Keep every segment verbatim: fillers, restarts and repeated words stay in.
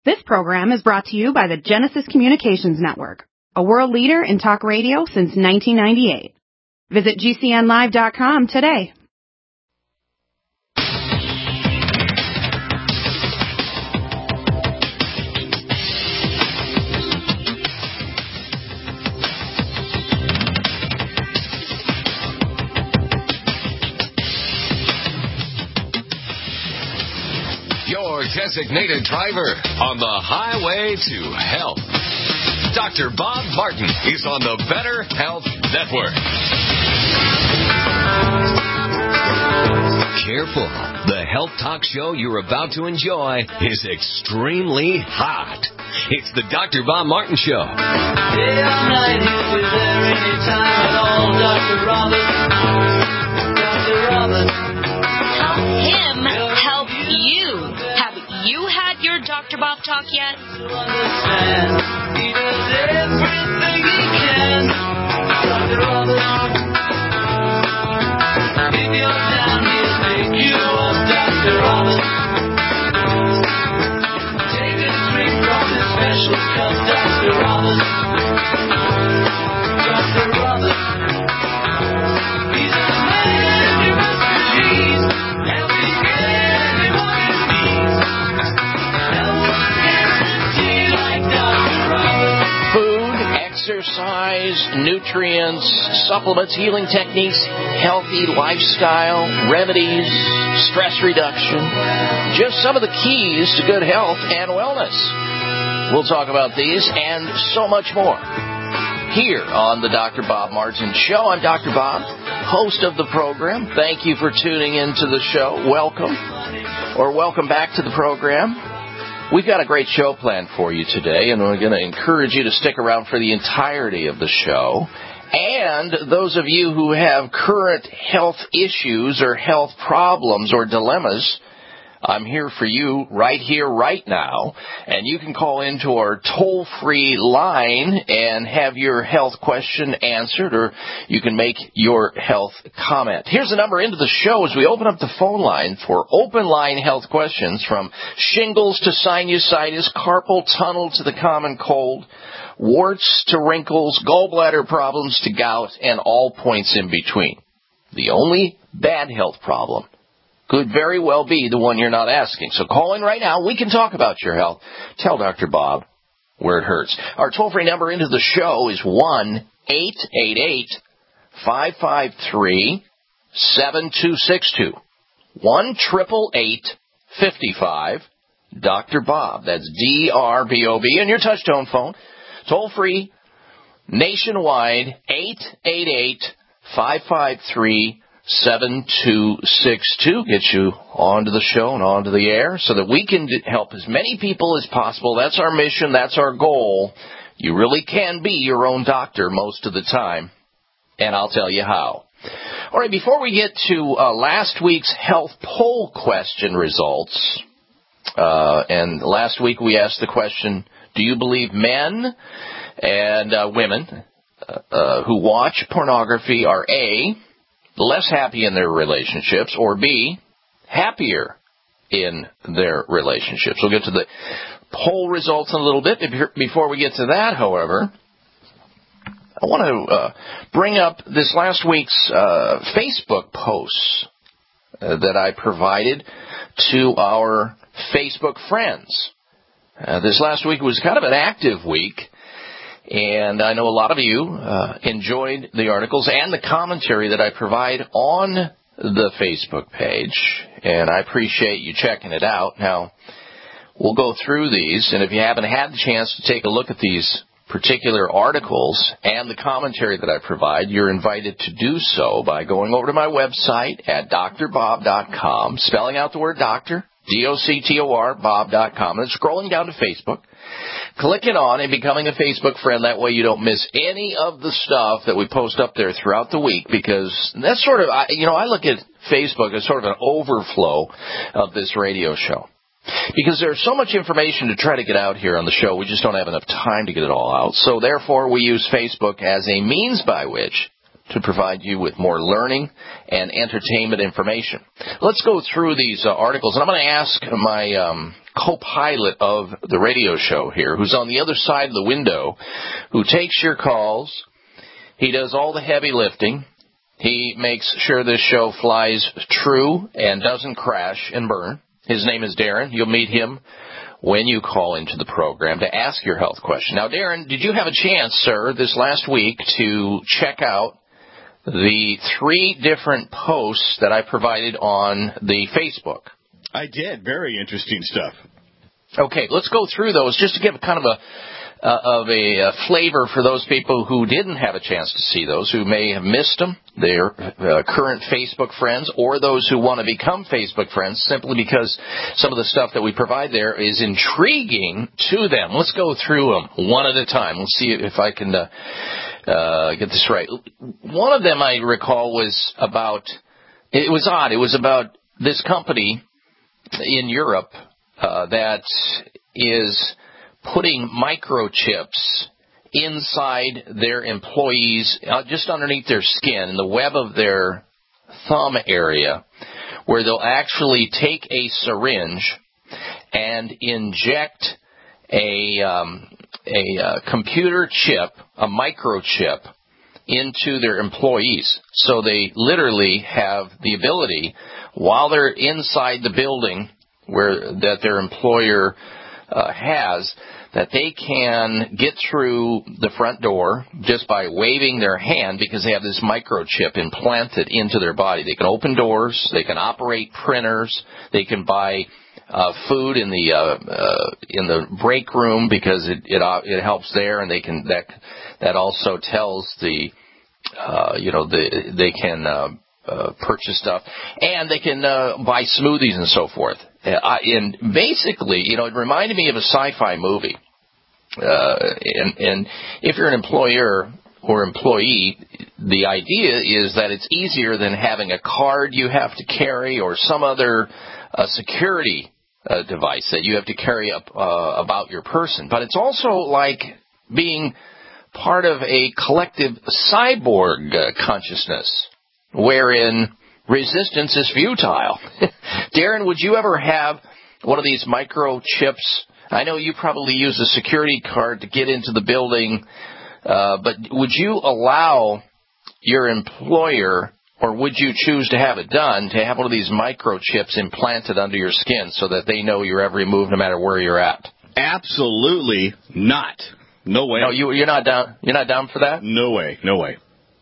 This program is brought to you by the Genesis Communications Network, a world leader in talk radio since nineteen ninety-eight. Visit G C N live dot com today. Your designated driver on the highway to health. Doctor Bob Martin is on the Better Health Network. Careful. The health talk show you're about to enjoy is extremely hot. It's the Doctor Bob Martin Show. Day or night, he'll be there anytime at all. Doctor Robert. Doctor Robert. Help him help you. Have you had your Doctor Bob talk yet? To understand, he does everything he can. Doctor Robert. If you're down, he'll make you up. Doctor Robert. Take a drink from his special cup. Doctor Robert. Doctor Robert. He's a man you must believe. Helping anyone in need. No one guarantee like Doctor Robert. Food, exercise, nutrients, supplements, healing techniques, healthy lifestyle, remedies, stress reduction. Just some of the keys to good health and wellness. We'll talk about these and so much more here on the Doctor Bob Martin Show. I'm Doctor Bob, host of the program. Thank you for tuning into the show. Welcome, or welcome back to the program. We've got a great show planned for you today, and we're going to encourage you to stick around for the entirety of the show. And those of you who have current health issues or health problems or dilemmas, I'm here for you right here, right now. And you can call into our toll-free line and have your health question answered, or you can make your health comment. Here's the number into the show as we open up the phone line for open line health questions, from shingles to sinusitis, carpal tunnel to the common cold, warts to wrinkles, gallbladder problems to gout, and all points in between. The only bad health problem could very well be the one you're not asking. So call in right now. We can talk about your health. Tell Doctor Bob where it hurts. Our toll-free number into the show is one eight eight eight, five five three, seven two six two. one eight eight eight, five five, Doctor Bob. That's D R B O B. And your touch-tone phone. Toll-free, nationwide, eight eight eight, five five three, seven two six two. Get you onto the show and onto the air so that we can help as many people as possible. That's our mission. That's our goal. You really can be your own doctor most of the time, and I'll tell you how. All right, before we get to uh, last week's health poll question results, uh, and last week we asked the question, do you believe men and uh, women uh, uh, who watch pornography are A, less happy in their relationships, or B, happier in their relationships? We'll get to the poll results in a little bit. Before we get to that, however, I want to uh, bring up this last week's uh, Facebook posts uh, that I provided to our Facebook friends. Uh, this last week was kind of an active week, and I know a lot of you uh, enjoyed the articles and the commentary that I provide on the Facebook page, and I appreciate you checking it out. Now, we'll go through these, and if you haven't had the chance to take a look at these particular articles and the commentary that I provide, you're invited to do so by going over to my website at D R bob dot com, spelling out the word doctor, D O C T O R, bob dot com, and scrolling down to Facebook, clicking on and becoming a Facebook friend. That way you don't miss any of the stuff that we post up there throughout the week, because that's sort of, you know, I look at Facebook as sort of an overflow of this radio show. Because there's so much information to try to get out here on the show, we just don't have enough time to get it all out. So therefore, we use Facebook as a means by which to provide you with more learning and entertainment information. Let's go through these uh, articles, and I'm going to ask my um, co-pilot of the radio show here, who's on the other side of the window, who takes your calls. He does all the heavy lifting. He makes sure this show flies true and doesn't crash and burn. His name is Darren. You'll meet him when you call into the program to ask your health question. Now, Darren, did you have a chance, sir, this last week to check out the three different posts that I provided on the Facebook? I did. Very interesting stuff. Okay, let's go through those just to give kind of a uh, of a uh, flavor for those people who didn't have a chance to see those, who may have missed them, their uh, current Facebook friends, or those who want to become Facebook friends simply because some of the stuff that we provide there is intriguing to them. Let's go through them one at a time. Let's see if I can uh, uh, get this right. One of them I recall was about, it was odd, it was about this company in Europe uh, that is putting microchips inside their employees, uh, just underneath their skin, in the web of their thumb area, where they'll actually take a syringe and inject a um, a uh, computer chip, a microchip, into their employees. So they literally have the ability, while they're inside the building where that their employer uh, has, that they can get through the front door just by waving their hand because they have this microchip implanted into their body. They can open doors, they can operate printers, they can buy uh, food in the uh, uh, in the break room because it it, uh, it helps there, and they can that that also tells the uh, you know the they can uh, uh, purchase stuff, and they can uh, buy smoothies and so forth. Uh, and basically, you know, it reminded me of a sci-fi movie. Uh, and, and if you're an employer or employee, the idea is that it's easier than having a card you have to carry or some other uh, security uh, device that you have to carry up uh, about your person. But it's also like being part of a collective cyborg uh, consciousness, wherein resistance is futile. Darren, would you ever have one of these microchips? I know you probably use a security card to get into the building, uh, but would you allow your employer, or would you choose to have it done, to have one of these microchips implanted under your skin so that they know your every move no matter where you're at? Absolutely not. No way. No, you, you're not down. You're not down for that? No way. No way.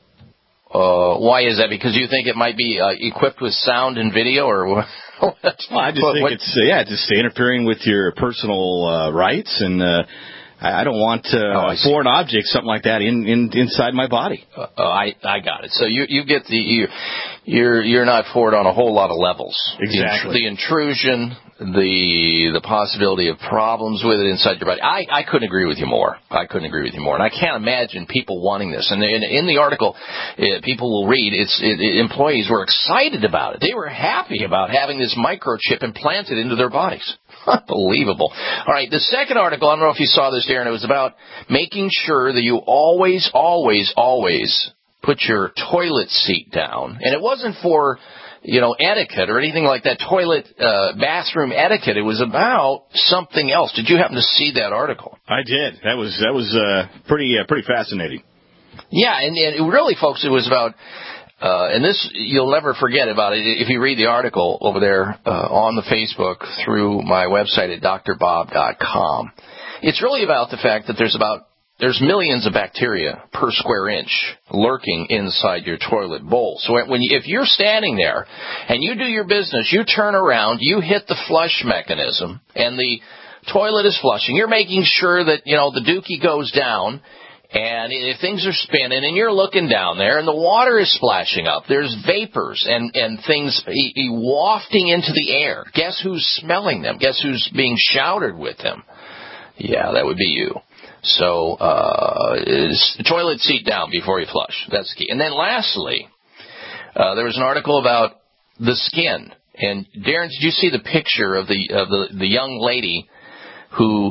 Uh, why is that? Because you think it might be uh, equipped with sound and video, or what? Well, I just what, think what? it's uh, yeah, just interfering with your personal uh, rights, and uh, I, I don't want uh, oh, a foreign object, something like that, in, in inside my body. Uh, uh, I I got it. So you you get the you you're you're not for it on a whole lot of levels. Exactly. The, the intrusion, the the possibility of problems with it inside your body. I, I couldn't agree with you more. I couldn't agree with you more. And I can't imagine people wanting this. And in, in the article, uh, people will read, it's it, it, employees were excited about it. They were happy about having this microchip implanted into their bodies. Unbelievable. All right, the second article, I don't know if you saw this, Darren, it was about making sure that you always, always, always put your toilet seat down. And it wasn't for, you know, etiquette or anything like that, toilet, uh, bathroom etiquette. It was about something else. Did you happen to see that article? I did. That was that was uh, pretty uh, pretty fascinating. Yeah, and, and it really, folks, it was about, uh, and this, you'll never forget about it if you read the article over there uh, on the Facebook through my website at d r bob dot com. It's really about the fact that there's about There's millions of bacteria per square inch lurking inside your toilet bowl. So when you, if you're standing there and you do your business, you turn around, you hit the flush mechanism, and the toilet is flushing. You're making sure that, you know, the dookie goes down, and if things are spinning and you're looking down there and the water is splashing up, there's vapors and, and things e- e- wafting into the air. Guess who's smelling them? Guess who's being showered with them? Yeah, that would be you. So, uh, is the toilet seat down before you flush. That's the key. And then lastly, uh, there was an article about the skin. And Darren, did you see the picture of the, of the, the young lady who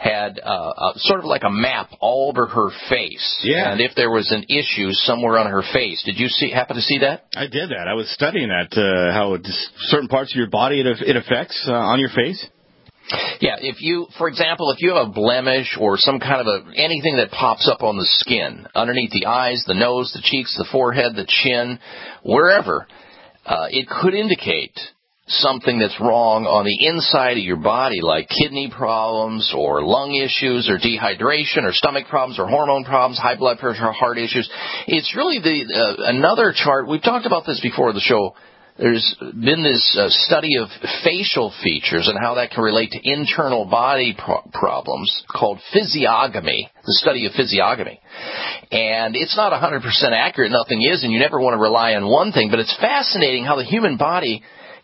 had uh, uh, sort of like a map all over her face. Yeah. And if there was an issue somewhere on her face, did you see happen to see that? I did that. I was studying that, uh, how it just, certain parts of your body it, it affects uh, on your face. Yeah, if you, for example, if you have a blemish or some kind of a anything that pops up on the skin, underneath the eyes, the nose, the cheeks, the forehead, the chin, wherever, uh, it could indicate something that's wrong on the inside of your body, like kidney problems or lung issues or dehydration or stomach problems or hormone problems, high blood pressure, heart issues. It's really the uh, another chart. We've talked about this before the show. There's been this uh, study of facial features and how that can relate to internal body pro- problems called physiognomy, the study of physiognomy. And it's not one hundred percent accurate, nothing is, and you never want to rely on one thing, but it's fascinating how the human body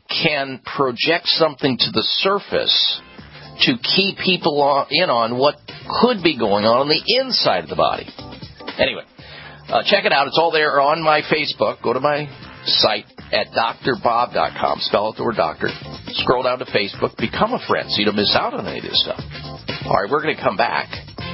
can project something to the surface to keep people on, in on what could be going on on the inside of the body. Anyway, uh, check it out. It's all there on my Facebook. Go to my site at D R bob dot com. Spell out the word doctor. Scroll down to Facebook. Become a friend so you don't miss out on any of this stuff. All right, we're going to come back.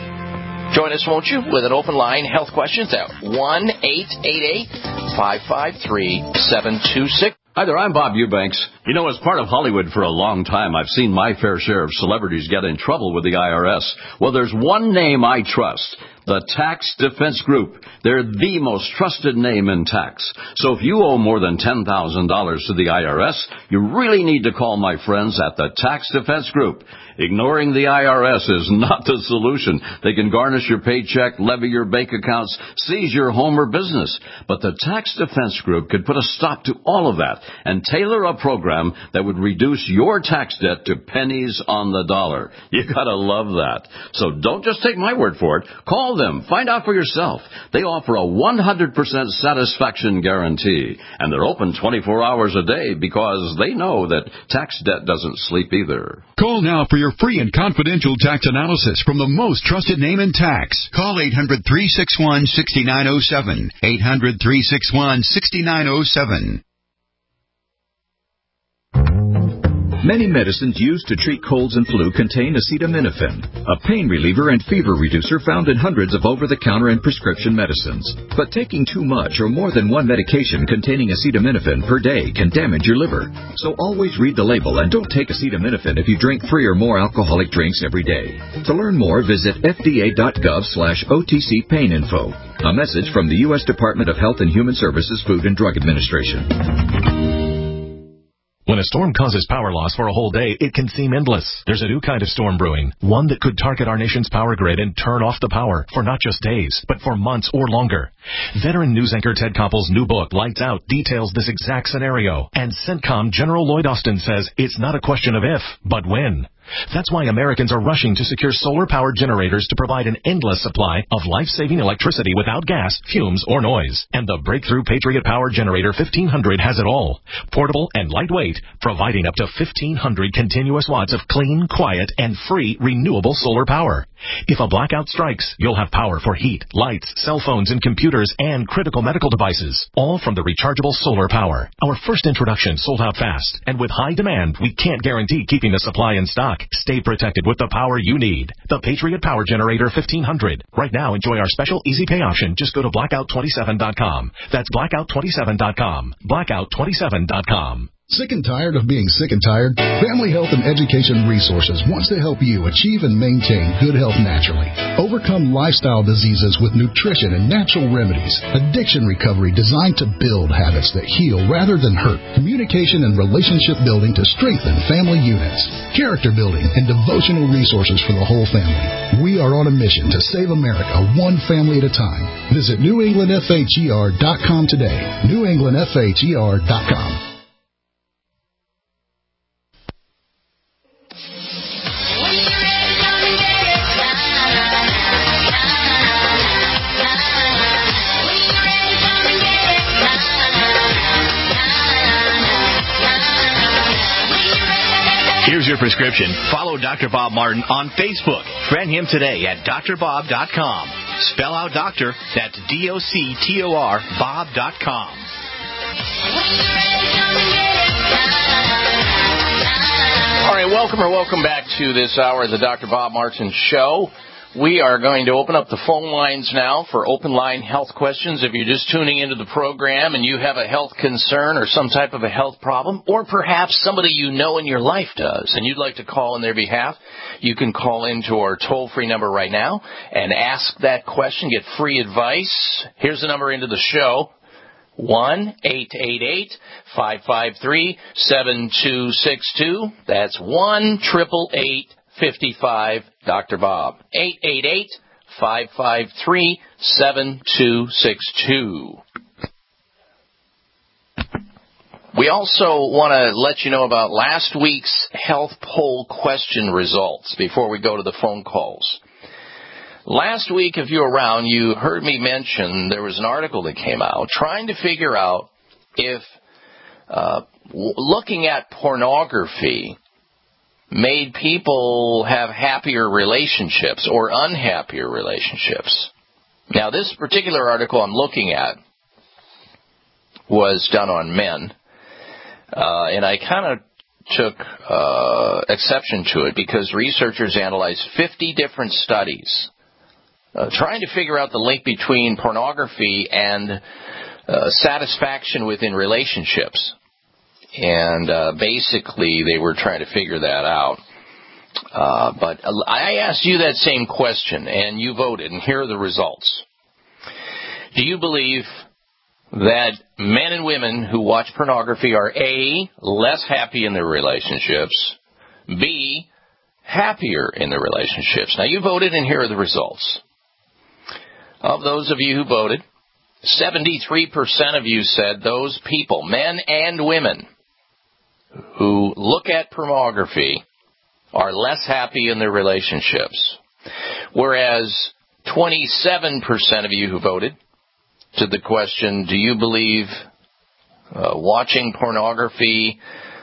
Join us, won't you, with an open line health questions at one eight eight eight, five five three, seven two six. Hi there, I'm Bob Eubanks. You know, as part of Hollywood for a long time, I've seen my fair share of celebrities get in trouble with the I R S. Well, there's one name I trust. The Tax Defense Group. They're the most trusted name in tax. So if you owe more than ten thousand dollars to the I R S, you really need to call my friends at the Tax Defense Group. Ignoring the I R S is not the solution. They can garnish your paycheck, levy your bank accounts, seize your home or business. But the Tax Defense Group could put a stop to all of that and tailor a program that would reduce your tax debt to pennies on the dollar. You gotta love that. So don't just take my word for it. Call them. Find out for yourself. They offer a one hundred percent satisfaction guarantee. And they're open twenty-four hours a day because they know that tax debt doesn't sleep either. Call now for your free and confidential tax analysis from the most trusted name in tax. Call eight hundred, three six one, six nine zero seven. eight hundred, three six one, six nine zero seven. Many medicines used to treat colds and flu contain acetaminophen, a pain reliever and fever reducer found in hundreds of over-the-counter and prescription medicines. But taking too much or more than one medication containing acetaminophen per day can damage your liver. So always read the label and don't take acetaminophen if you drink three or more alcoholic drinks every day. To learn more, visit F D A dot gov slash O T C pain info. A message from the U S Department of Health and Human Services Food and Drug Administration. When a storm causes power loss for a whole day, it can seem endless. There's a new kind of storm brewing, one that could target our nation's power grid and turn off the power for not just days, but for months or longer. Veteran news anchor Ted Koppel's new book, Lights Out, details this exact scenario. And CENTCOM General Lloyd Austin says it's not a question of if, but when. That's why Americans are rushing to secure solar-powered generators to provide an endless supply of life-saving electricity without gas, fumes, or noise. And the breakthrough Patriot Power Generator fifteen hundred has it all. Portable and lightweight, providing up to fifteen hundred continuous watts of clean, quiet, and free renewable solar power. If a blackout strikes, you'll have power for heat, lights, cell phones, and computers, and critical medical devices, all from the rechargeable solar power. Our first introduction sold out fast, and with high demand, we can't guarantee keeping the supply in stock. Stay protected with the power you need. The Patriot Power Generator fifteen hundred. Right now, enjoy our special easy pay option. Just go to blackout twenty-seven dot com. That's blackout twenty-seven dot com. blackout twenty-seven dot com. Sick and tired of being sick and tired? Family Health and Education Resources wants to help you achieve and maintain good health naturally. Overcome lifestyle diseases with nutrition and natural remedies. Addiction recovery designed to build habits that heal rather than hurt. Communication and relationship building to strengthen family units. Character building and devotional resources for the whole family. We are on a mission to save America one family at a time. Visit New England F H E R dot com today. New England F H E R dot com. Here's your prescription. Follow Doctor Bob Martin on Facebook. Friend him today at D R bob dot com. Spell out doctor, that's D O C T O R, bob dot com. All right, welcome or welcome back to this hour of the Doctor Bob Martin Show. We are going to open up the phone lines now for open line health questions. If you're just tuning into the program and you have a health concern or some type of a health problem, or perhaps somebody you know in your life does, and you'd like to call on their behalf, you can call into our toll-free number right now and ask that question, get free advice. Here's the number into the show. one eight eight eight, five five three, seven two six two. That's one eight eight eight, five five, Doctor Bob. eight eight eight, five five three, seven two six two. We also want to let you know about last week's health poll question results before we go to the phone calls. Last week, if you were around, you heard me mention there was an article that came out trying to figure out if uh, looking at pornography made people have happier relationships or unhappier relationships. Now, this particular article I'm looking at was done on men, uh, and I kind of took uh, exception to it because researchers analyzed fifty different studies Uh, trying to figure out the link between pornography and uh, satisfaction within relationships. And uh, basically, they were trying to figure that out. Uh, but I asked you that same question, and you voted, and here are the results. Do you believe that men and women who watch pornography are A, less happy in their relationships, B, happier in their relationships? Now, you voted, and here are the results. Of those of you who voted, seventy-three percent of you said those people, men and women, who look at pornography are less happy in their relationships. Whereas twenty-seven percent of you who voted to the question, do you believe uh, watching pornography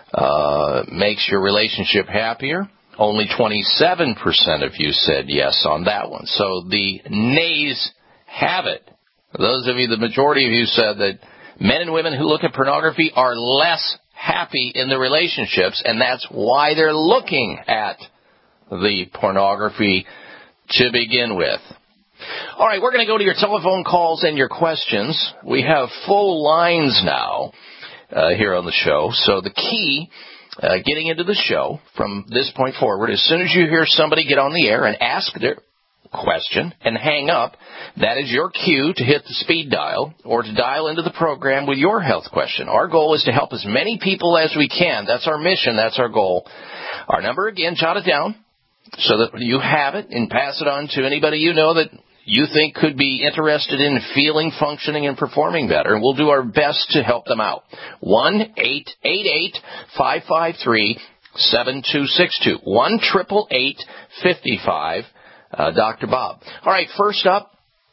uh, makes your relationship happier? Only twenty-seven percent of you said yes on that one. So the nays have it. Those of you, the majority of you said that men and women who look at pornography are less happy in their relationships, and that's why they're looking at the pornography to begin with. All right, we're going to go to your telephone calls and your questions. We have full lines now uh, here on the show. So the key, uh, getting into the show from this point forward, as soon as you hear somebody get on the air and ask their question and hang up, that is your cue to hit the speed dial or to dial into the program with your health question. Our goal is to help as many people as we can. That's our mission. That's our goal. Our number, again, jot it down so that you have it and pass it on to anybody you know that you think could be interested in feeling, functioning, and performing better, and we'll do our best to help them out. one eight eight eight, five five three, seven two six two. one eight eight eight, five five, Uh, Doctor Bob. All right, first up,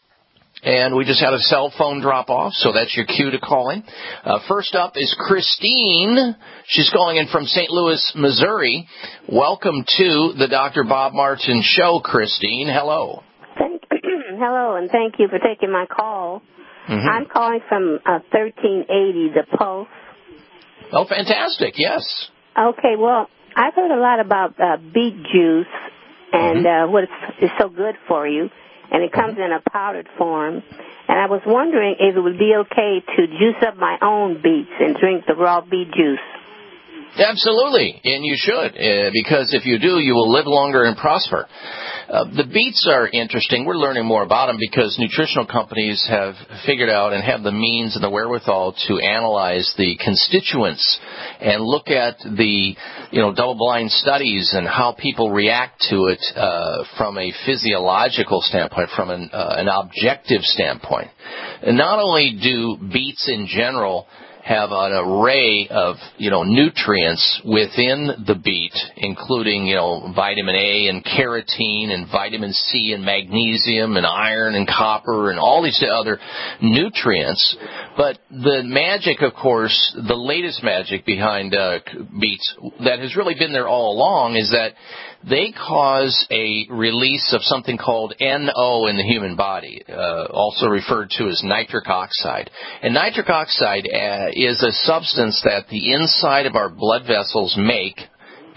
and we just had a cell phone drop off, so that's your cue to call in. Uh, first up is Christine. She's calling in from Saint Louis, Missouri. Welcome to the Doctor Bob Martin Show, Christine. Hello. Thank Hello, and thank you for taking my call. Mm-hmm. I'm calling from uh, thirteen eighty, The Pulse. Oh, fantastic, yes. Okay, well, I've heard a lot about uh, beet juice and uh, what is so good for you, and it comes in a powdered form. And I was wondering if it would be okay to juice up my own beets and drink the raw beet juice. Absolutely, and you should, uh, because if you do, you will live longer and prosper. Uh, the beets are interesting. We're learning more about them because nutritional companies have figured out and have the means and the wherewithal to analyze the constituents and look at the, you know, double-blind studies and how people react to it uh, from a physiological standpoint, from an, uh, an objective standpoint. And not only do beets in general have an array of, you know, nutrients within the beet, including, you know, vitamin A and carotene and vitamin C and magnesium and iron and copper and all these other nutrients. But the magic, of course, the latest magic behind uh, beets that has really been there all along is that they cause a release of something called N O in the human body, uh, also referred to as nitric oxide. And nitric oxide uh, is a substance that the inside of our blood vessels make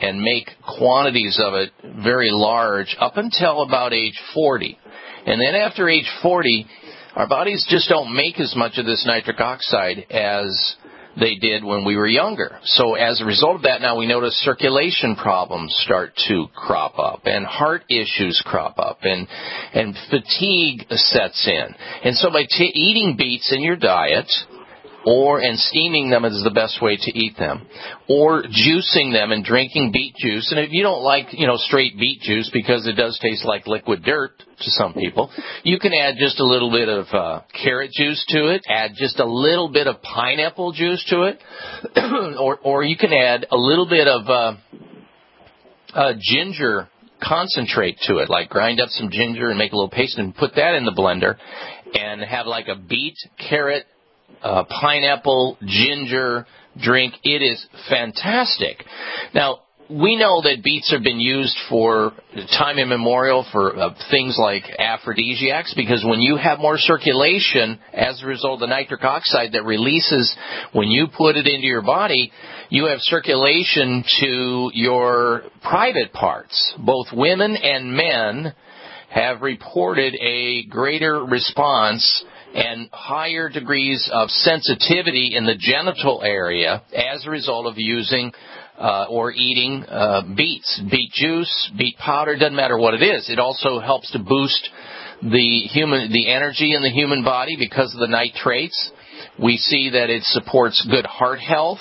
and make quantities of it very large up until about age forty. And then after age forty, our bodies just don't make as much of this nitric oxide as they did when we were younger. So as a result of that, now we notice circulation problems start to crop up, and heart issues crop up, and and fatigue sets in. And so by t- eating beets in your diet, or and steaming them is the best way to eat them, or juicing them and drinking beet juice. And if you don't like, you know, straight beet juice because it does taste like liquid dirt to some people, you can add just a little bit of uh, carrot juice to it, add just a little bit of pineapple juice to it, or or you can add a little bit of uh, uh, ginger concentrate to it, like grind up some ginger and make a little paste and put that in the blender and have like a beet, carrot, Uh, pineapple, ginger drink. It is fantastic. Now, we know that beets have been used for time immemorial for uh, things like aphrodisiacs, because when you have more circulation as a result of the nitric oxide that releases when you put it into your body, you have circulation to your private parts. Both women and men have reported a greater response and higher degrees of sensitivity in the genital area as a result of using uh, or eating uh, beets. Beet juice, beet powder, doesn't matter what it is. It also helps to boost the human, the energy in the human body because of the nitrates. We see that it supports good heart health.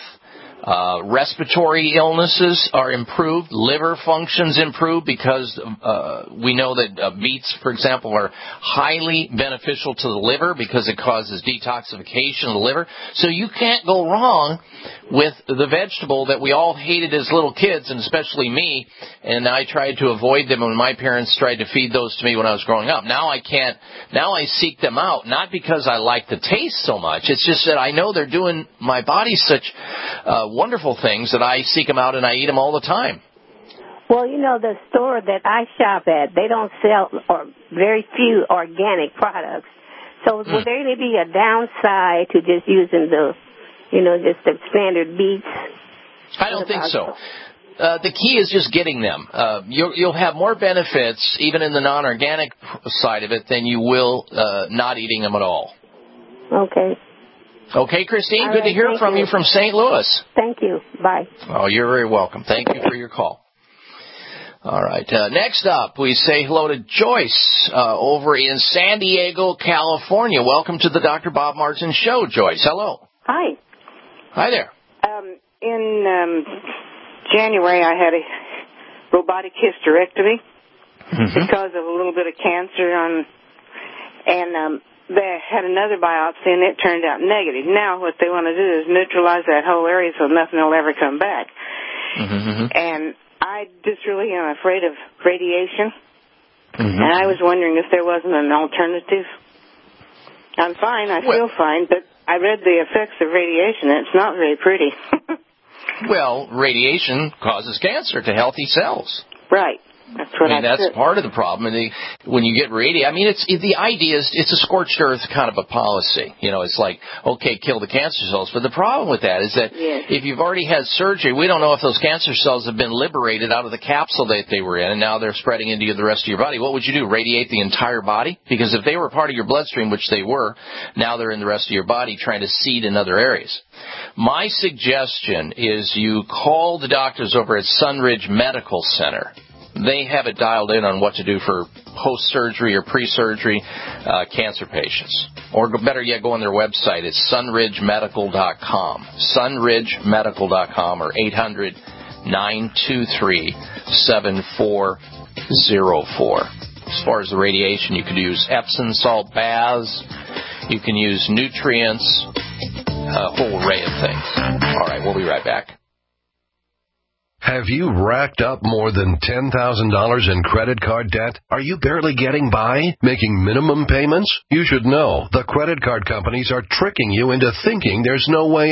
Uh, respiratory illnesses are improved. Liver functions improve because uh, we know that uh, beets, for example, are highly beneficial to the liver because it causes detoxification of the liver. So you can't go wrong with the vegetable that we all hated as little kids, and especially me, and I tried to avoid them when my parents tried to feed those to me when I was growing up. Now I can't, now I seek them out, not because I like the taste so much. It's just that I know they're doing my body such uh, wonderful things that I seek them out and I eat them all the time. Well, you know, the store that I shop at, they don't sell or very few organic products. So mm. would there be a downside to just using the, you know, just the standard beets? I don't think so. Uh, the key is just getting them. Uh, you'll, you'll have more benefits, even in the non-organic side of it, than you will uh, not eating them at all. Okay. Okay, Christine, all good right, to hear from you. you from Saint Louis. Thank you. Bye. Oh, you're very welcome. Thank you for your call. All right. Uh, next up, we say hello to Joyce uh, over in San Diego, California. Welcome to the Doctor Bob Martin Show, Joyce. Hello. Hi. Hi there. Um, in um, January, I had a robotic hysterectomy mm-hmm. because of a little bit of cancer on, and um, they had another biopsy, and it turned out negative. Now what they want to do is neutralize that whole area so nothing will ever come back. Mm-hmm. And I just really am afraid of radiation, mm-hmm. and I was wondering if there wasn't an alternative. I'm fine. I well, feel fine, but I read the effects of radiation, and it's not very pretty. Well, radiation causes cancer to healthy cells. Right. That's what I mean, I that's said. part of the problem. And the, when you get radiation, I mean, it's it, the idea is it's a scorched earth kind of a policy. You know, it's like, okay, kill the cancer cells. But the problem with that is that yes. if you've already had surgery, we don't know if those cancer cells have been liberated out of the capsule that they were in, and now they're spreading into the rest of your body. What would you do? Radiate the entire body? Because if they were part of your bloodstream, which they were, now they're in the rest of your body trying to seed in other areas. My suggestion is you call the doctors over at Sunridge Medical Center. They have it dialed in on what to do for post-surgery or pre-surgery uh, cancer patients. Or better yet, go on their website. It's sunridge medical dot com. sunridge medical dot com or eight hundred, nine two three, seven four zero four. As far as the radiation, you could use Epsom salt baths. You can use nutrients, a whole array of things. All right, we'll be right back. Have you racked up more than ten thousand dollars in credit card debt? Are you barely getting by, making minimum payments? You should know the credit card companies are tricking you into thinking there's no way out.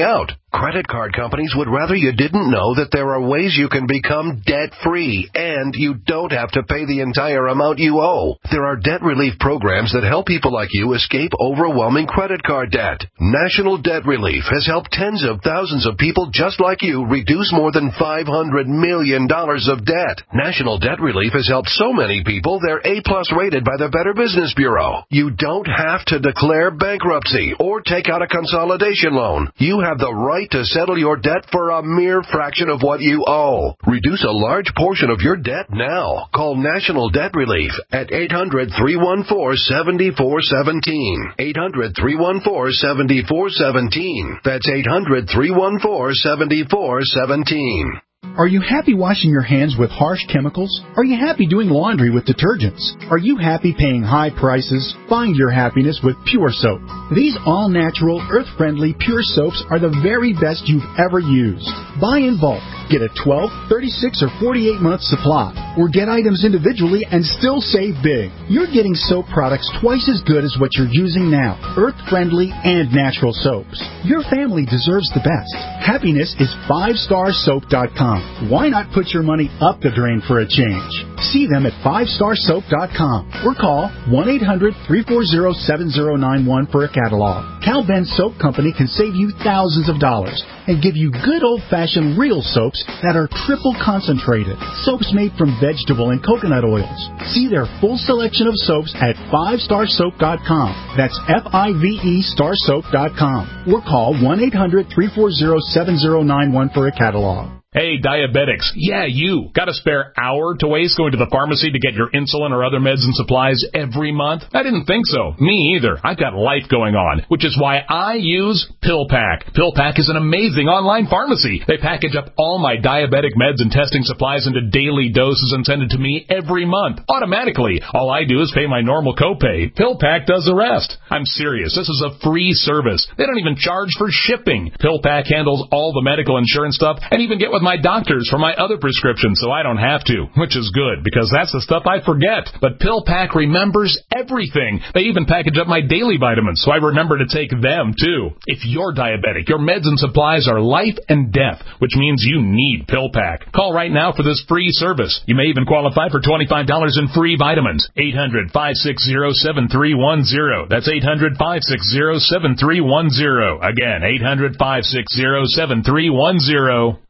Credit card companies would rather you didn't know that there are ways you can become debt-free, and you don't have to pay the entire amount you owe. There are debt relief programs that help people like you escape overwhelming credit card debt. National Debt Relief has helped tens of thousands of people just like you reduce more than five hundred million dollars of debt. National Debt Relief has helped so many people they're A-plus rated by the Better Business Bureau. You don't have to declare bankruptcy or take out a consolidation loan. You have the right to settle your debt for a mere fraction of what you owe. Reduce a large portion of your debt now. Call National Debt Relief at eight hundred, three one four, seven four one seven. eight hundred, three one four, seven four one seven. That's eight hundred, three one four, seven four one seven. Are you happy washing your hands with harsh chemicals? Are you happy doing laundry with detergents? Are you happy paying high prices? Find your happiness with Pure Soap. These all-natural, earth-friendly Pure Soaps are the very best you've ever used. Buy in bulk. Get a twelve, thirty-six, or forty-eight month supply. Or get items individually and still save big. You're getting soap products twice as good as what you're using now. Earth-friendly and natural soaps. Your family deserves the best. Happiness is five star soap dot com. Why not put your money up the drain for a change? See them at five star soap dot com or call one eight hundred, three four zero, seven zero nine one for a catalog. Cal Ben Soap Company can save you thousands of dollars and give you good old-fashioned real soaps that are triple concentrated. Soaps made from vegetable and coconut oils. See their full selection of soaps at five star soap dot com. That's F I V E star soap dot com or call one eight hundred, three four zero, seven zero nine one for a catalog. Hey, diabetics. Yeah, you. Got a spare hour to waste going to the pharmacy to get your insulin or other meds and supplies every month? I didn't think so. Me either. I've got life going on, which is why I use PillPack. PillPack is an amazing online pharmacy. They package up all my diabetic meds and testing supplies into daily doses and send it to me every month, automatically. All I do is pay my normal copay. PillPack does the rest. I'm serious. This is a free service. They don't even charge for shipping. PillPack handles all the medical insurance stuff and even get with my doctors for my other prescriptions so I don't have to, which is good because that's the stuff I forget. But PillPack remembers everything. They even package up my daily vitamins so I remember to take them too. If you're diabetic, your meds and supplies are life and death, which means you need PillPack. Call right now for this free service. You may even qualify for twenty-five dollars in free vitamins. eight hundred, five six zero, seven three one zero. That's eight hundred, five six zero, seven three one zero. Again, eight hundred, five six zero, seven three one zero.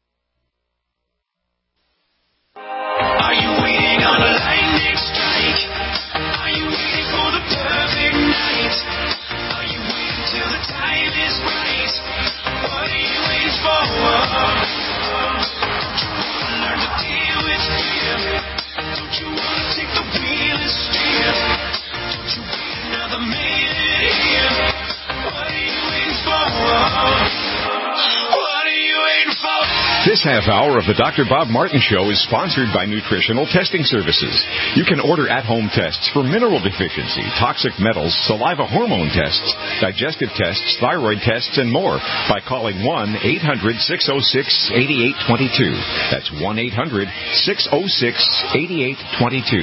Are you waiting on a lightning strike? Are you waiting for the perfect night? Are you waiting till the time is right? What are you waiting for? Don't you want to learn to deal with fear? Don't you want to take the wheel and steer? Don't you wait another minute here? What are you waiting for? What are you waiting for? This half hour of the Doctor Bob Martin Show is sponsored by Nutritional Testing Services. You can order at-home tests for mineral deficiency, toxic metals, saliva hormone tests, digestive tests, thyroid tests, and more by calling one eight hundred, six oh six, eight eight two two. That's one eight hundred, six oh six, eight eight two two.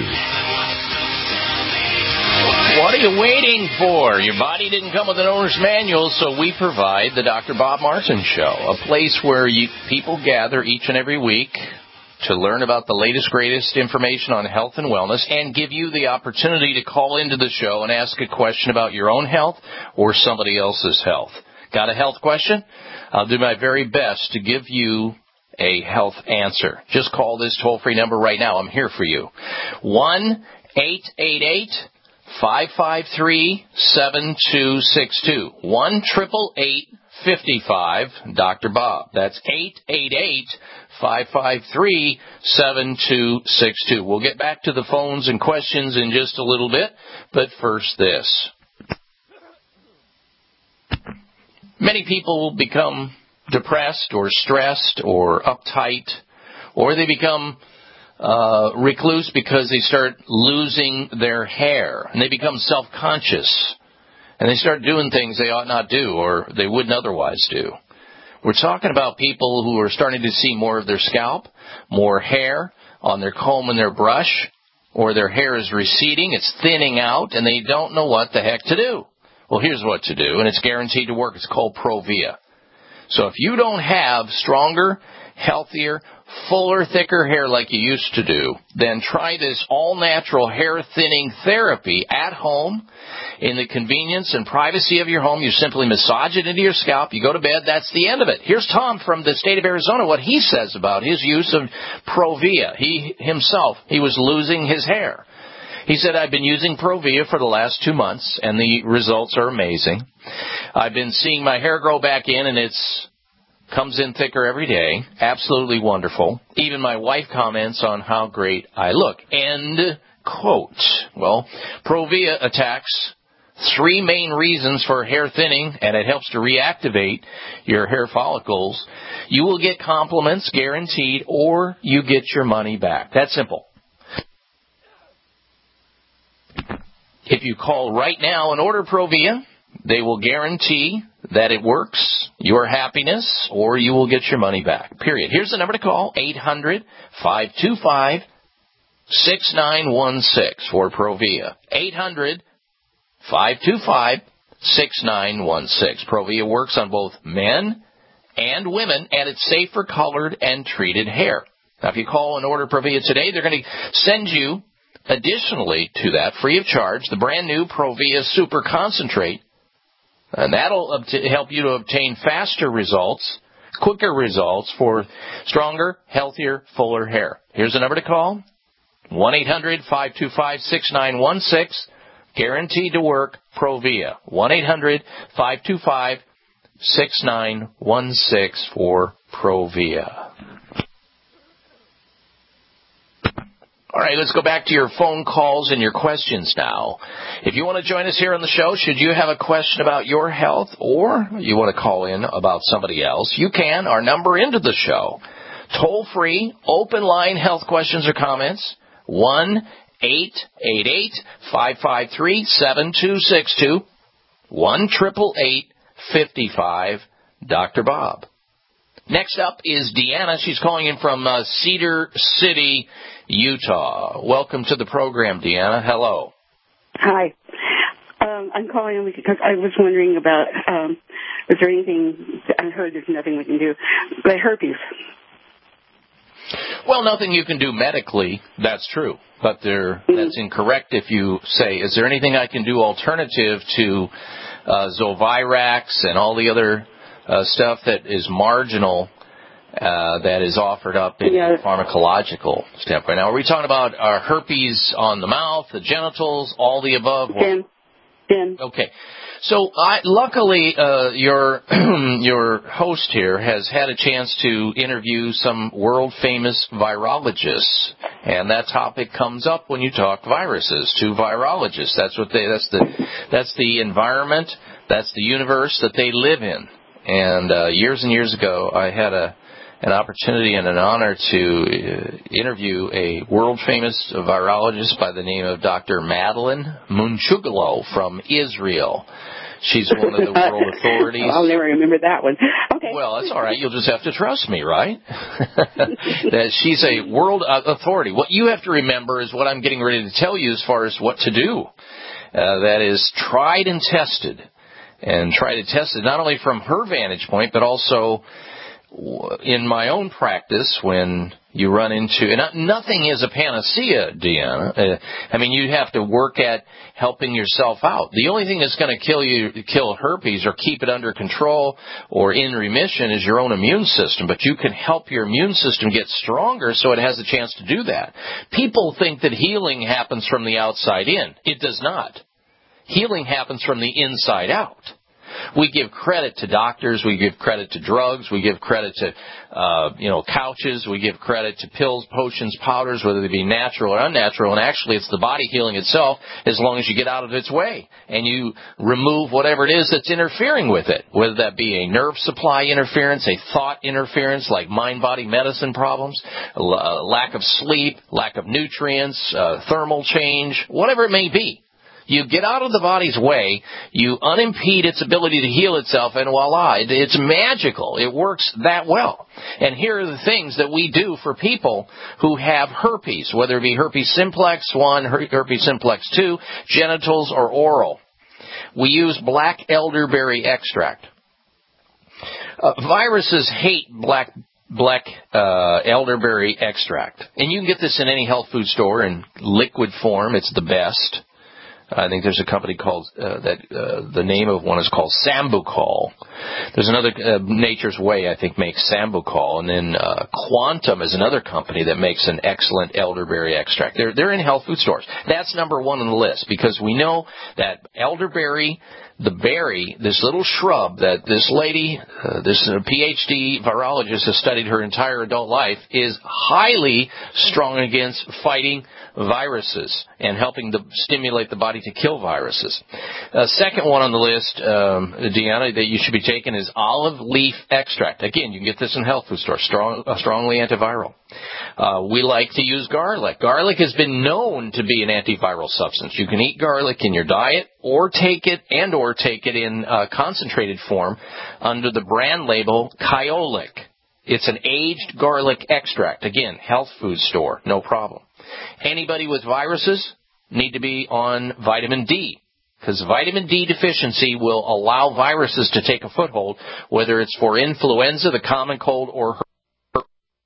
What are you waiting for? Your body didn't come with an owner's manual, so we provide the Doctor Bob Martin Show, a place where you, people gather each and every week to learn about the latest, greatest information on health and wellness and give you the opportunity to call into the show and ask a question about your own health or somebody else's health. Got a health question? I'll do my very best to give you a health answer. Just call this toll-free number right now. I'm here for you. one eight eight eight five five three, seven two six two. one eight eight eight, five five, Doctor Bob. That's eight eight eight, five five three, seven two six two. We'll get back to the phones and questions in just a little bit, but first this. Many people become depressed or stressed or uptight, or they become Uh, recluse because they start losing their hair, and they become self-conscious, and they start doing things they ought not do or they wouldn't otherwise do. We're talking about people who are starting to see more of their scalp, more hair on their comb and their brush, or their hair is receding, it's thinning out, and they don't know what the heck to do. Well, here's what to do, and it's guaranteed to work. It's called Provia. So if you don't have stronger, healthier, fuller, thicker hair like you used to do, then try this all-natural hair thinning therapy at home in the convenience and privacy of your home. You simply massage it into your scalp. You go to bed. That's the end of it. Here's Tom from the state of Arizona, what he says about his use of Provia. He himself, he was losing his hair. He said, I've been using Provia for the last two months, and the results are amazing. I've been seeing my hair grow back in, and it's comes in thicker every day. Absolutely wonderful. Even my wife comments on how great I look. End quote. Well, Provia attacks three main reasons for hair thinning, and it helps to reactivate your hair follicles. You will get compliments, guaranteed, or you get your money back. That's simple. If you call right now and order Provia, they will guarantee that it works, your happiness, or you will get your money back. Period. Here's the number to call, eight hundred, five two five, six nine one six for Provia. eight hundred, five two five, six nine one six. Provia works on both men and women, and it's safe for colored and treated hair. Now, if you call and order Provia today, they're going to send you, additionally to that, free of charge, the brand new Provia Super Concentrate. And that'll help you to obtain faster results, quicker results for stronger, healthier, fuller hair. Here's the number to call, one eight hundred, five two five, six nine one six. Guaranteed to work, Provia. one eight hundred, five two five, six nine one six for Provia. All right, let's go back to your phone calls and your questions now. If you want to join us here on the show, should you have a question about your health or you want to call in about somebody else, you can. Our number into the show, toll-free, open line health questions or comments, one eight eight eight, five five three, seven two six two, one eight eight eight, five five, Doctor Bob. Next up is Deanna. She's calling in from uh, Cedar City, Utah. Welcome to the program, Deanna. Hello. Hi. Um, I'm calling because I was wondering about, um, is there anything, I heard there's nothing we can do, but herpes. Well, nothing you can do medically, that's true. But there, that's incorrect if you say, is there anything I can do alternative to uh, Zovirax and all the other Uh, stuff that is marginal, uh, that is offered up in yeah. pharmacological standpoint. Now, are we talking about uh, herpes on the mouth, the genitals, all the above? Skin. Skin. Okay. So, I, luckily, uh, your your host here has had a chance to interview some world-famous virologists, and that topic comes up when you talk viruses to virologists. That's what they. That's the. That's the environment. That's the universe that they live in. And uh, years and years ago, I had a an opportunity and an honor to uh, interview a world-famous virologist by the name of Doctor Madeline Munchugalo from Israel. She's one of the world authorities. I'll never remember that one. Okay. Well, that's all right. You'll just have to trust me, right? That she's a world authority. What you have to remember is what I'm getting ready to tell you as far as what to do. Uh, that is tried and tested. And try to test it not only from her vantage point, but also in my own practice when you run into, and nothing is a panacea, Deanna. Uh, I mean, you have to work at helping yourself out. The only thing that's going to kill you, kill herpes or keep it under control or in remission is your own immune system. But you can help your immune system get stronger so it has a chance to do that. People think that healing happens from the outside in. It does not. Healing happens from the inside out. We give credit to doctors. We give credit to drugs. We give credit to, uh, you know, couches. We give credit to pills, potions, powders, whether they be natural or unnatural. And actually, it's the body healing itself as long as you get out of its way and you remove whatever it is that's interfering with it, whether that be a nerve supply interference, a thought interference like mind-body medicine problems, a lack of sleep, lack of nutrients, uh, thermal change, whatever it may be. You get out of the body's way, you unimpede its ability to heal itself, and voila, it's magical. It works that well. And here are the things that we do for people who have herpes, whether it be herpes simplex one, herpes simplex two, genitals, or oral. We use black elderberry extract. Uh, viruses hate black black uh, elderberry extract. And you can get this in any health food store in liquid form. It's the best. I think there's a company called, uh, that uh, the name of one is called Sambucol. There's another, uh, Nature's Way, I think, makes Sambucol. And then uh, Quantum is another company that makes an excellent elderberry extract. They're, they're in health food stores. That's number one on the list because we know that elderberry, the berry, this little shrub that this lady, uh, this uh, P H D virologist has studied her entire adult life, is highly strong against fighting viruses and helping to stimulate the body to kill viruses. Uh, second one on the list, um, Deanna, that you should be taking is olive leaf extract. Again, you can get this in health food stores, strong, uh, strongly antiviral. Uh, we like to use garlic. Garlic has been known to be an antiviral substance. You can eat garlic in your diet or take it and or take it in uh, concentrated form under the brand label Kyolic. It's an aged garlic extract. Again, health food store, no problem. Anybody with viruses need to be on vitamin D because vitamin D deficiency will allow viruses to take a foothold, whether it's for influenza, the common cold, or her.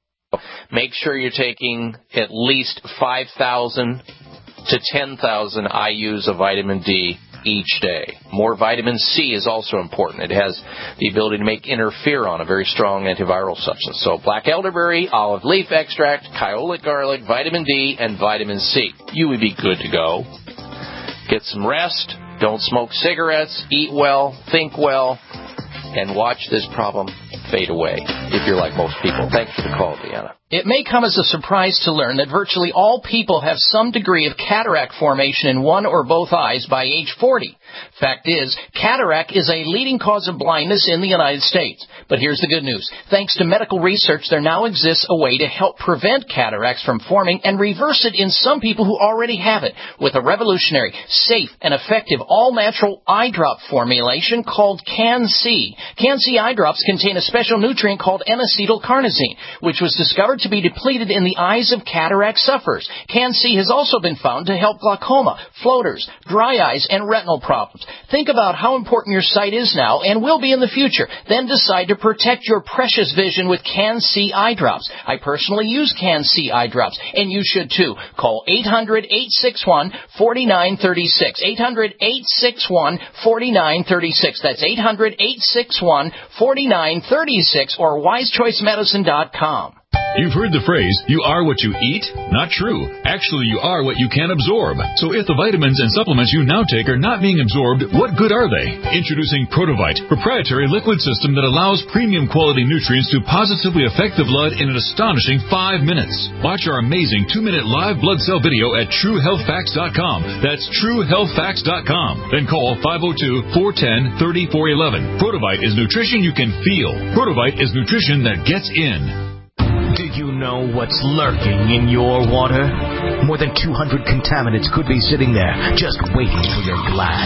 Make sure you're taking at least five thousand to ten thousand I U's of vitamin D each day. More vitamin C is also important. It has the ability to make interferon, a very strong antiviral substance. So black elderberry, olive leaf extract, Kyolic garlic, vitamin D, and vitamin C. You would be good to go. Get some rest. Don't smoke cigarettes. Eat well. Think well. And watch this problem fade away if you're like most people. Thanks for the call, Deanna. It may come as a surprise to learn that virtually all people have some degree of cataract formation in one or both eyes by age forty. Fact is, cataract is a leading cause of blindness in the United States. But here's the good news. Thanks to medical research, there now exists a way to help prevent cataracts from forming and reverse it in some people who already have it with a revolutionary, safe, and effective all-natural eye drop formulation called Can-C. Can-C eye drops contain a special nutrient called N-acetylcarnosine, which was discovered to be depleted in the eyes of cataract sufferers. Can-C has also been found to help glaucoma, floaters, dry eyes, and retinal problems. Think about how important your sight is now and will be in the future. Then decide to protect your precious vision with Can-C eye drops. I personally use Can-C eye drops, and you should too. Call eight hundred, eight six one, four nine three six. eight hundred, eight six one, four nine three six. That's eight hundred, eight six one, four nine three six or wise choice medicine dot com. You've heard the phrase, you are what you eat? Not true. Actually, you are what you can absorb. So if the vitamins and supplements you now take are not being absorbed, what good are they? Introducing Protovite, proprietary liquid system that allows premium quality nutrients to positively affect the blood in an astonishing five minutes. Watch our amazing two-minute live blood cell video at true health facts dot com. That's true health facts dot com. Then call five oh two, four one oh, three four one one. Protovite is nutrition you can feel. Protovite is nutrition that gets in. Do you know what's lurking in your water? More than two hundred contaminants could be sitting there, just waiting for your glass.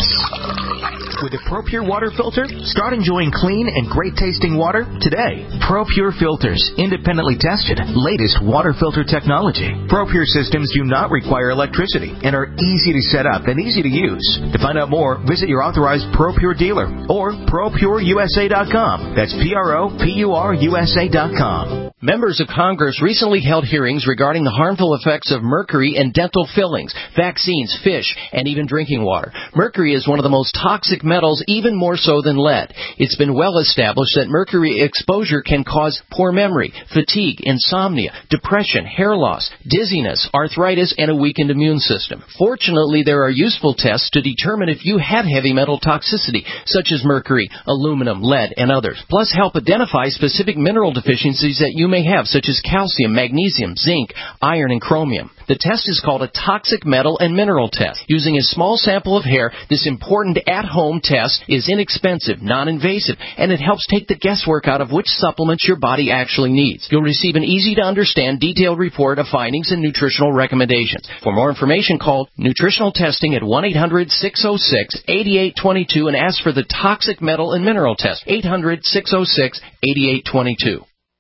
With a ProPure water filter, start enjoying clean and great-tasting water today. ProPure filters, independently tested, latest water filter technology. ProPure systems do not require electricity and are easy to set up and easy to use. To find out more, visit your authorized ProPure dealer or pro pure u s a dot com. That's P R O P U R U S A dot com. Members of Congress recently held hearings regarding the harmful effects of mercury in dental fillings, vaccines, fish, and even drinking water. Mercury is one of the most toxic metals, even more so than lead. It's been well established that mercury exposure can cause poor memory, fatigue, insomnia, depression, hair loss, dizziness, arthritis, and a weakened immune system. Fortunately, there are useful tests to determine if you have heavy metal toxicity, such as mercury, aluminum, lead, and others, plus help identify specific mineral deficiencies that you may have, such as calcium, magnesium, zinc, iron, and chromium. The test is called a toxic metal and mineral test. Using a small sample of hair, this important at-home test is inexpensive, non-invasive, and it helps take the guesswork out of which supplements your body actually needs. You'll receive an easy-to-understand, detailed report of findings and nutritional recommendations. For more information, call Nutritional Testing at one eight hundred, six oh six, eight eight two two and ask for the toxic metal and mineral test. eight hundred, six oh six, eight eight two two.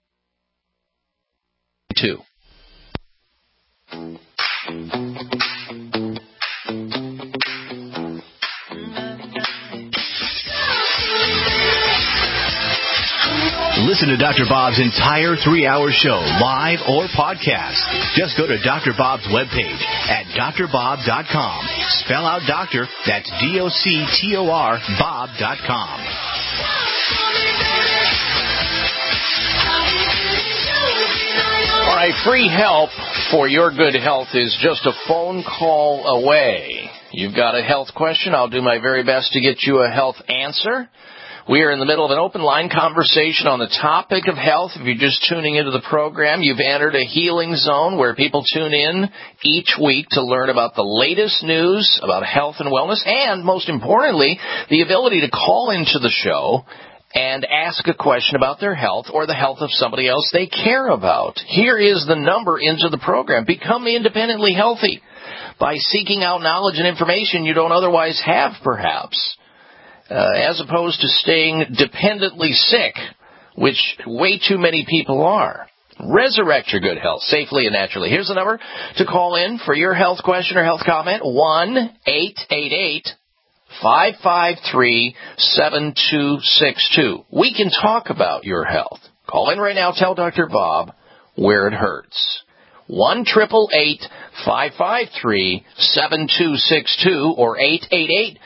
Two. listen to Doctor Bob's entire three-hour show, live or podcast, just go to Doctor Bob's webpage at D R bob dot com. Spell out doctor, that's D O C T O R, bob dot com. All right, free help for your good health is just a phone call away. You've got a health question, I'll do my very best to get you a health answer. We are in the middle of an open line conversation on the topic of health. If you're just tuning into the program, you've entered a healing zone where people tune in each week to learn about the latest news about health and wellness, and most importantly, the ability to call into the show and ask a question about their health or the health of somebody else they care about. Here is the number into the program. Become independently healthy by seeking out knowledge and information you don't otherwise have, perhaps. Uh, as opposed to staying dependently sick, which way too many people are. Resurrect your good health safely and naturally. Here's the number to call in for your health question or health comment, one eight eight eight, five five three, seven two six two. We can talk about your health. Call in right now. Tell Doctor Bob where it hurts. one eight eight eight, five five three, seven two six two or eight eight eight,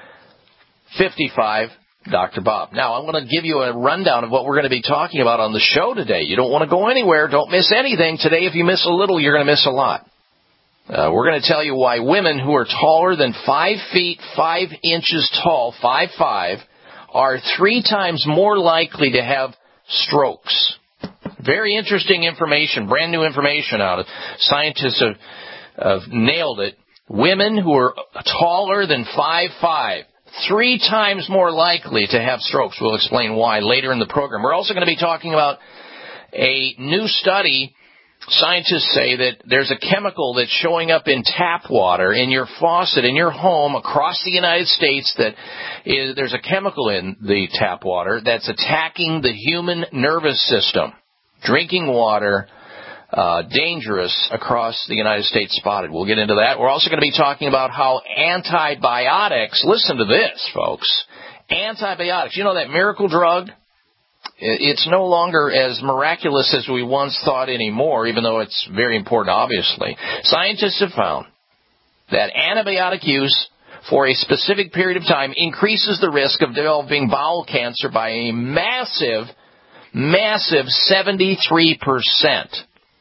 fifty-five, Doctor Bob. Now, I'm going to give you a rundown of what we're going to be talking about on the show today. You don't want to go anywhere. Don't miss anything. Today, if you miss a little, you're going to miss a lot. Uh, we're going to tell you why women who are taller than five feet, five inches tall, five five, are three times more likely to have strokes. Very interesting information, brand new information out. Scientists have, have nailed it. Women who are taller than five five, three times more likely to have strokes. We'll explain why later in the program. We're also going to be talking about a new study. Scientists say that there's a chemical that's showing up in tap water, in your faucet, in your home, across the United States, that is, there's a chemical in the tap water that's attacking the human nervous system. Drinking water, uh, dangerous across the United States, spotted. We'll get into that. We're also going to be talking about how antibiotics, listen to this, folks, antibiotics, you know that miracle drug? It's no longer as miraculous as we once thought anymore, even though it's very important, obviously. Scientists have found that antibiotic use for a specific period of time increases the risk of developing bowel cancer by a massive, massive seventy-three percent.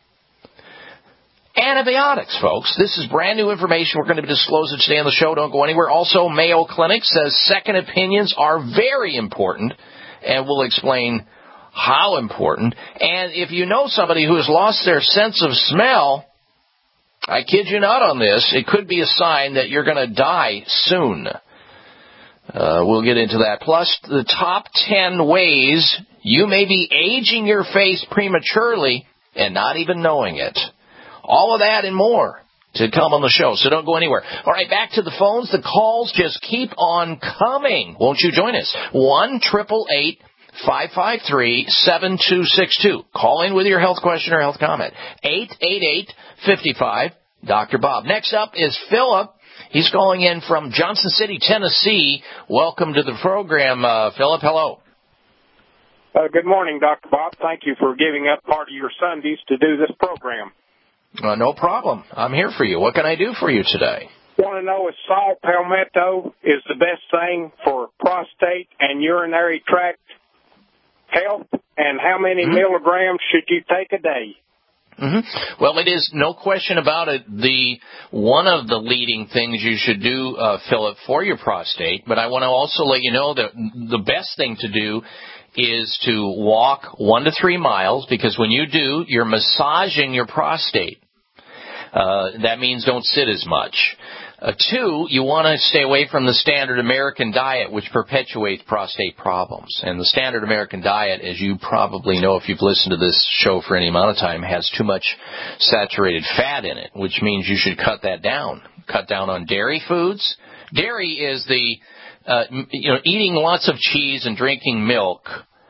Antibiotics, folks. This is brand new information. We're going to be disclosing today on the show. Don't go anywhere. Also, Mayo Clinic says second opinions are very important, and we'll explain how important. And if you know somebody who has lost their sense of smell, I kid you not on this, it could be a sign that you're going to die soon. Uh, we'll get into that. Plus, the top ten ways you may be aging your face prematurely and not even knowing it. All of that and more to come on the show, so don't go anywhere. All right, back to the phones. The calls just keep on coming. Won't you join us? one eight eight eight, five five three, seven two six two. Call in with your health question or health comment. eight eight eight, five five, Doctor Bob. Next up is Philip. He's calling in from Johnson City, Tennessee. Welcome to the program, uh, Philip. Hello. Uh, good morning, Doctor Bob. Thank you for giving up part of your Sundays to do this program. Uh, no problem. I'm here for you. What can I do for you today? Want to know if saw palmetto is the best thing for prostate and urinary tract health, and how many mm-hmm. milligrams should you take a day? Mm-hmm. Well, it is no question about it. The one of the leading things you should do, uh, Philip, for your prostate. But I want to also let you know that the best thing to do is to walk one to three miles, because when you do, you're massaging your prostate. Uh, that means don't sit as much. Uh, two, you want to stay away from the standard American diet, which perpetuates prostate problems. And the standard American diet, as you probably know if you've listened to this show for any amount of time, has too much saturated fat in it, which means you should cut that down. Cut down on dairy foods. Dairy is the, uh, you know, eating lots of cheese and drinking milk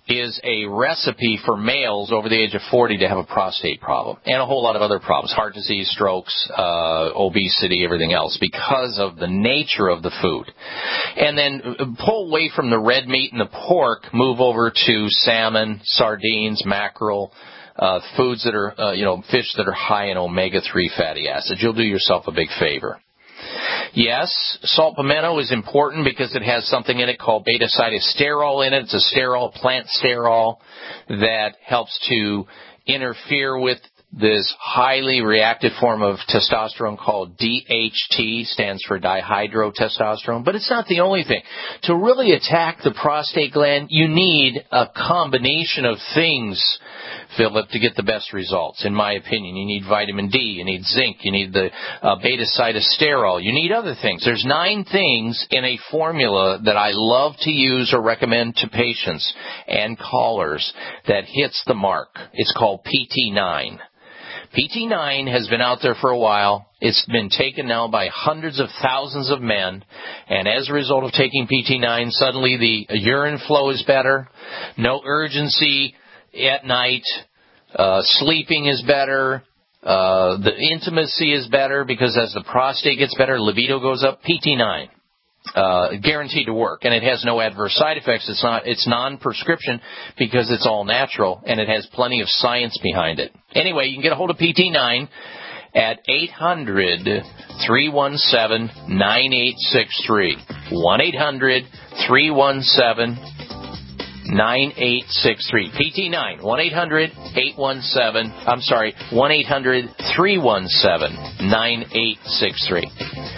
is a recipe for males over the age of forty to have a prostate problem and a whole lot of other problems, heart disease, strokes, uh, obesity, everything else, because of the nature of the food. And then pull away from the red meat and the pork, move over to salmon, sardines, mackerel, uh, foods that are, uh, you know, fish that are high in omega three fatty acids. You'll do yourself a big favor. Yes, salt pimento is important because it has something in it called beta-cytosterol in it. It's a sterol, plant sterol, that helps to interfere with this highly reactive form of testosterone called D H T, stands for dihydrotestosterone. But it's not the only thing. To really attack the prostate gland, you need a combination of things, Philip, to get the best results, in my opinion. You need vitamin D, you need zinc, you need the uh, beta-cytosterol, you need other things. There's nine things in a formula that I love to use or recommend to patients and callers that hits the mark. It's called P T nine. P T nine has been out there for a while. It's been taken now by hundreds of thousands of men, and as a result of taking P T nine, suddenly the urine flow is better, no urgency at night, uh, sleeping is better, uh, the intimacy is better because as the prostate gets better, libido goes up. P T nine. Uh, guaranteed to work, and it has no adverse side effects. It's not, it's non-prescription because it's all natural, and it has plenty of science behind it. Anyway, you can get a hold of P T nine at eight hundred, three one seven, nine eight six three. one eight hundred, three one seven, nine eight six three. P T nine, one eight hundred, eight one seven, I'm sorry, one eight hundred, three one seven, nine eight six three.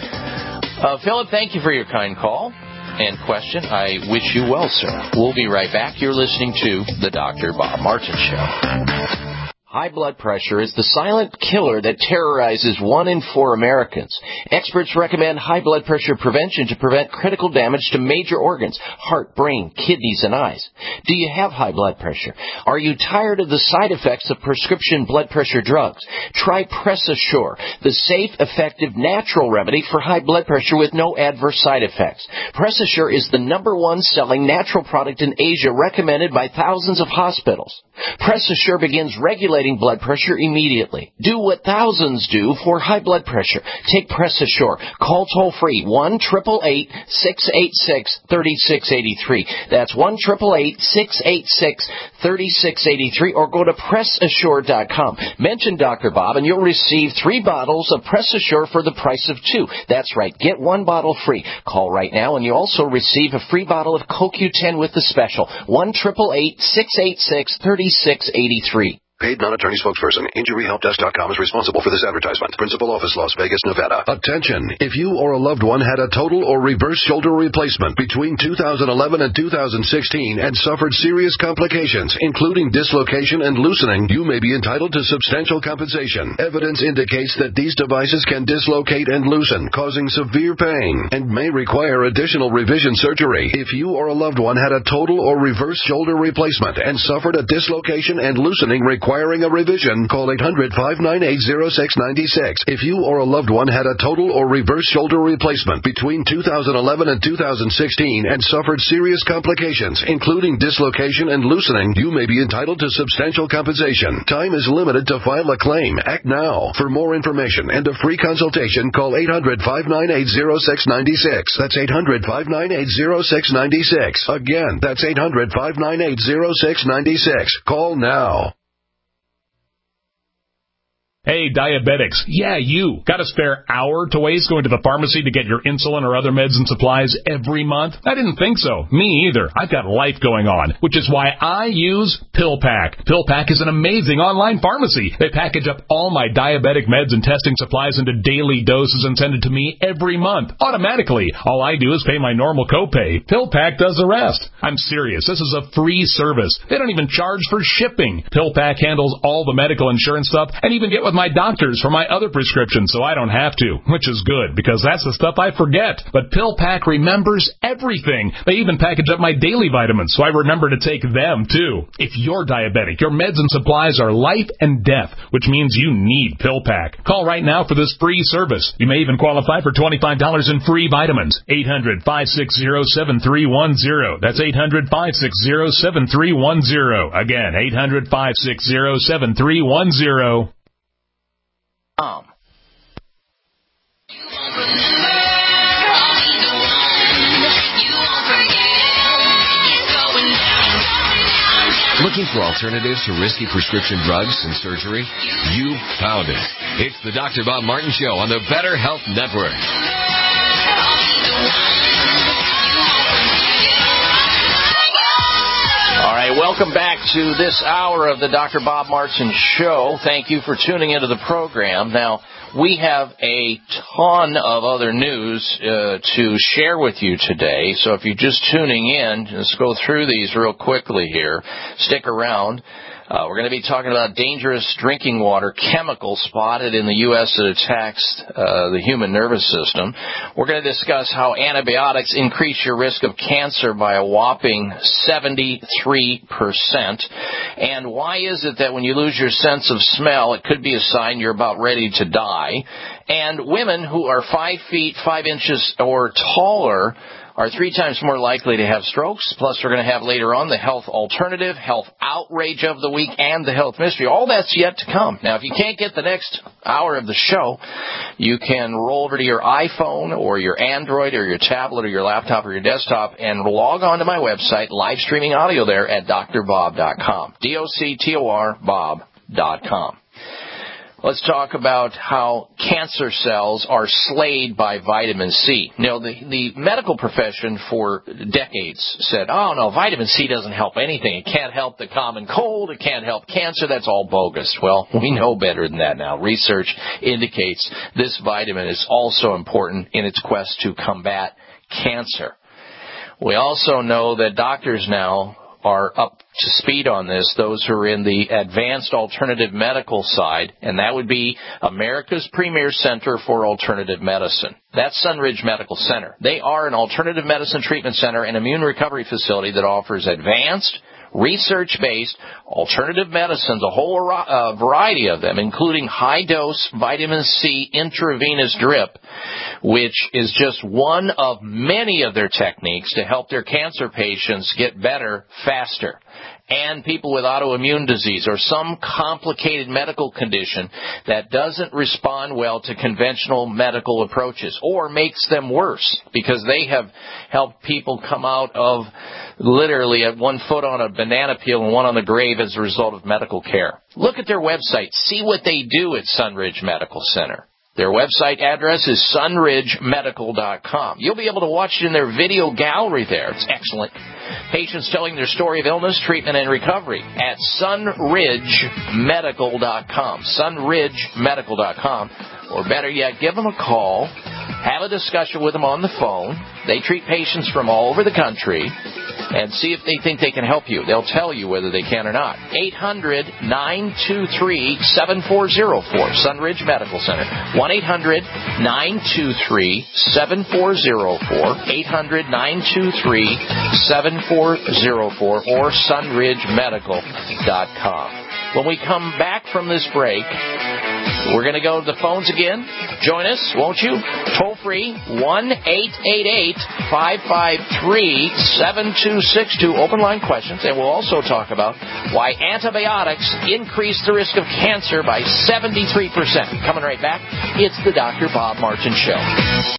Uh, Philip, thank you for your kind call and question. I wish you well, sir. We'll be right back. You're listening to the Doctor Bob Martin Show. High blood pressure is the silent killer that terrorizes one in four Americans. Experts recommend high blood pressure prevention to prevent critical damage to major organs, heart, brain, kidneys, and eyes. Do you have high blood pressure? Are you tired of the side effects of prescription blood pressure drugs? Try PressAssure, the safe, effective, natural remedy for high blood pressure with no adverse side effects. PressAssure is the number one selling natural product in Asia, recommended by thousands of hospitals. PressAssure begins regulating blood pressure immediately. Do what thousands do for high blood pressure. Take PressAssure. Call toll-free one eight eight eight, six eight six, three six eight three. That's one eight eight eight, six eight six, three six eight three, or go to press assure dot com. Mention Doctor Bob and you'll receive three bottles of PressAssure for the price of two. That's right. Get one bottle free. Call right now and you also receive a free bottle of Co Q ten with the special. one eight eight eight, six eight six, three six eight three. Paid non-attorney spokesperson. Injury Help Desk dot com is responsible for this advertisement. Principal office, Las Vegas, Nevada. Attention! If you or a loved one had a total or reverse shoulder replacement between two thousand eleven and two thousand sixteen and suffered serious complications, including dislocation and loosening, you may be entitled to substantial compensation. Evidence indicates that these devices can dislocate and loosen, causing severe pain, and may require additional revision surgery. If you or a loved one had a total or reverse shoulder replacement and suffered a dislocation and loosening required Requiring a revision, call eight hundred, five nine eight, zero six nine six. If you or a loved one had a total or reverse shoulder replacement between two thousand eleven and two thousand sixteen and suffered serious complications, including dislocation and loosening, you may be entitled to substantial compensation. Time is limited to file a claim. Act now. For more information and a free consultation, call eight hundred, five nine eight, zero six nine six. That's eight hundred, five nine eight, zero six nine six. Again, that's eight hundred, five nine eight, zero six nine six. Call now. Hey, diabetics. Yeah, you. Got a spare hour to waste going to the pharmacy to get your insulin or other meds and supplies every month? I didn't think so. Me either. I've got life going on, which is why I use PillPack. PillPack is an amazing online pharmacy. They package up all my diabetic meds and testing supplies into daily doses and send it to me every month, automatically. All I do is pay my normal copay. PillPack does the rest. I'm serious. This is a free service. They don't even charge for shipping. PillPack handles all the medical insurance stuff and even get with with my doctors for my other prescriptions so I don't have to, which is good because that's the stuff I forget. But PillPack remembers everything. They even package up my daily vitamins so I remember to take them too. If you're diabetic, your meds and supplies are life and death, which means you need PillPack. Call right now for this free service. You may even qualify for twenty-five dollars in free vitamins. eight hundred, five six zero, seven three one zero. That's eight hundred, five six zero, seven three one zero. Again, eight hundred, five six zero, seven three one zero. Um. Looking for alternatives to risky prescription drugs and surgery? You found it. It's the Doctor Bob Martin Show on the Better Health Network. All right, welcome back to this hour of the Doctor Bob Martin Show. Thank you for tuning into the program. Now, we have a ton of other news uh, to share with you today, so if you're just tuning in, let's go through these real quickly here. Stick around. Uh, we're going to be talking about dangerous drinking water chemicals spotted in the U S that attacks uh, the human nervous system. We're going to discuss how antibiotics increase your risk of cancer by a whopping seventy-three percent. And why is it that when you lose your sense of smell, it could be a sign you're about ready to die? And women who are five feet, five inches or taller are three times more likely to have strokes. Plus, we're going to have later on the health alternative, health outrage of the week, and the health mystery. All that's yet to come. Now, if you can't get the next hour of the show, you can roll over to your iPhone or your Android or your tablet or your laptop or your desktop and log on to my website, live streaming audio there at D R bob dot com. D O C T O R Bob dot com. Let's talk about how cancer cells are slayed by vitamin C. Now, the, the medical profession for decades said, oh, no, vitamin C doesn't help anything. It can't help the common cold. It can't help cancer. That's all bogus. Well, we know better than that now. Research indicates this vitamin is also important in its quest to combat cancer. We also know that doctors now are up to speed on this, those who are in the advanced alternative medical side, and that would be America's premier center for alternative medicine. That's Sunridge Medical Center. They are an alternative medicine treatment center and immune recovery facility that offers advanced, research-based alternative medicines, a whole uh, variety of them, including high-dose vitamin C intravenous drip, which is just one of many of their techniques to help their cancer patients get better faster. And people with autoimmune disease or some complicated medical condition that doesn't respond well to conventional medical approaches or makes them worse, because they have helped people come out of literally at one foot on a banana peel and one on the grave as a result of medical care. Look at their website. See what they do at Sunridge Medical Center. Their website address is sunridge medical dot com. You'll be able to watch it in their video gallery there. It's excellent. Patients telling their story of illness, treatment, and recovery at sunridge medical dot com. sunridge medical dot com. Or better yet, give them a call. Have a discussion with them on the phone. They treat patients from all over the country. And see if they think they can help you. They'll tell you whether they can or not. eight hundred, nine two three, seven four zero four, Sunridge Medical Center. one eight hundred, nine two three, seven four zero four, eight hundred, nine two three, seven four zero four, or sunridge medical dot com. When we come back from this break, we're going to go to the phones again. Join us, won't you? Toll free, one eight eight eight, five five three, seven two six two. Open line questions. And we'll also talk about why antibiotics increase the risk of cancer by seventy-three percent. Coming right back, it's the Doctor Bob Martin Show.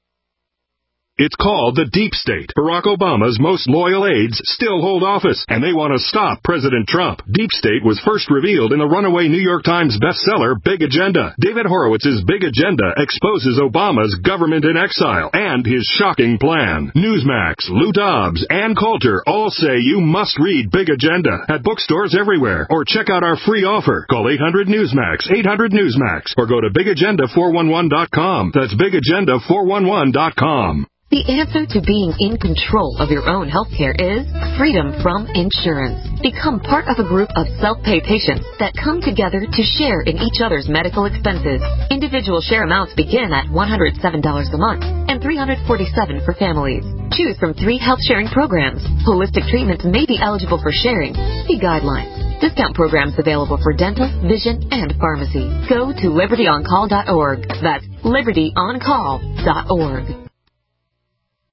It's called the Deep State. Barack Obama's most loyal aides still hold office, and they want to stop President Trump. Deep State was first revealed in the runaway New York Times bestseller, Big Agenda. David Horowitz's Big Agenda exposes Obama's government in exile and his shocking plan. Newsmax, Lou Dobbs, Ann Coulter all say you must read Big Agenda at bookstores everywhere, or check out our free offer. Call eight hundred Newsmax, eight hundred Newsmax, or go to big agenda four one one dot com. That's big agenda four one one dot com. The answer to being in control of your own healthcare is freedom from insurance. Become part of a group of self-pay patients that come together to share in each other's medical expenses. Individual share amounts begin at one hundred seven dollars a month and three hundred forty-seven dollars for families. Choose from three health sharing programs. Holistic treatments may be eligible for sharing. See guidelines. Discount programs available for dental, vision, and pharmacy. Go to liberty on call dot org. That's liberty on call dot org.